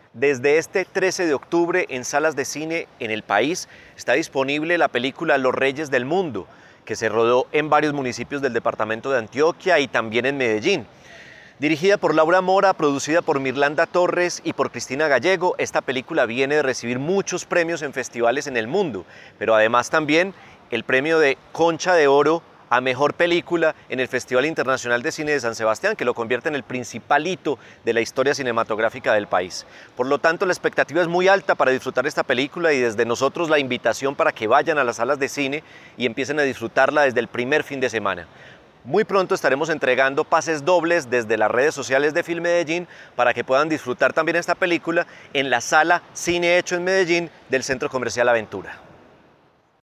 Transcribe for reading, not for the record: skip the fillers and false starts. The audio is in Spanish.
Desde este 13 de octubre en salas de cine en el país está disponible la película Los Reyes del Mundo, que se rodó en varios municipios del departamento de Antioquia y también en Medellín. Dirigida por Laura Mora, producida por Mirlanda Torres y por Cristina Gallego, esta película viene de recibir muchos premios en festivales en el mundo, pero además también el premio de Concha de Oro a Mejor Película en el Festival Internacional de Cine de San Sebastián, que lo convierte en el principal hito de la historia cinematográfica del país. Por lo tanto, la expectativa es muy alta para disfrutar esta película y desde nosotros la invitación para que vayan a las salas de cine y empiecen a disfrutarla desde el primer fin de semana. Muy pronto estaremos entregando pases dobles desde las redes sociales de Filmedellín para que puedan disfrutar también esta película en la sala Cine Hecho en Medellín del Centro Comercial Aventura.